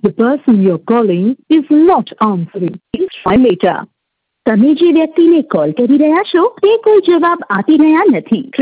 The person you're calling is not answering. Please try later. તમે જે વ્યક્તિને call કરી રહ્યા છો તે કોઈ જવાબ આપી રહ્યા નથી.